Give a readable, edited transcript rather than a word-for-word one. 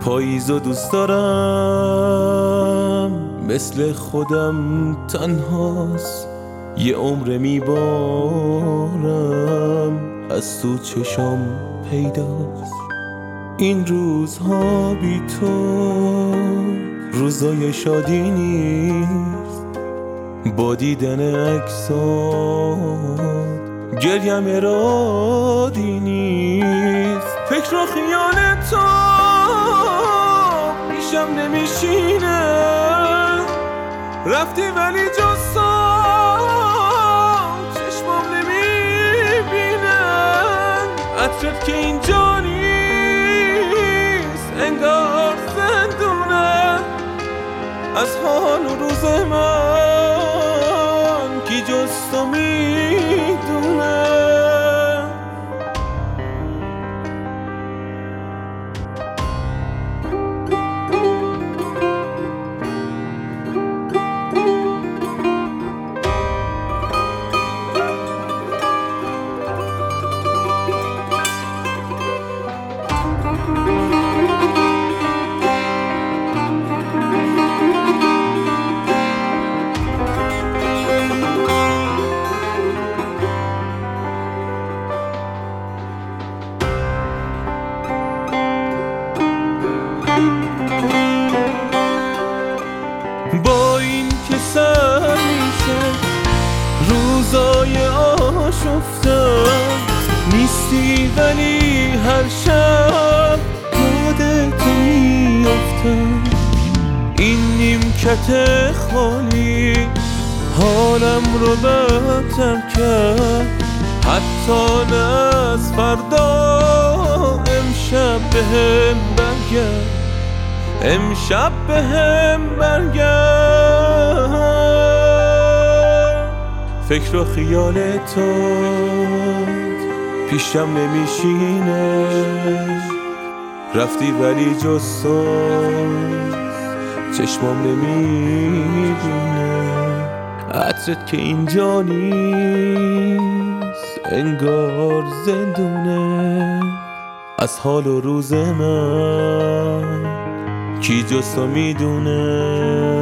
پاییزو دوست دارم، مثل خودم تنهاست. یه عمر میبارم، از تو چشام پیداست. این روزها بی تو روزای شادی نیست. با دیدن عکسات گریم ارادی نیست. فکر و خیال تو پیشم نمیشینه. رفتی ولی جز تو چشمام نمیبینن. عطرت که اینجا نیست، انگار زندونه. از حال و روز من کی جز تو میدونه. با این که سر میشه روزای آشفتم، نیستی ولی هر شب یادت میافتم. این نیمکت خالی حالم رو بدتر کرد. حتی نه از فردا، امشب بهم برگرد. امشب بهم برگرد. فکر و خیال تو پیشم نمیشینه. رفتی ولی جز تو چشمام نمیبینه. عطرت که اینجا نیست، انگار زندونه. از حال و روز من کی جز تو میدونه.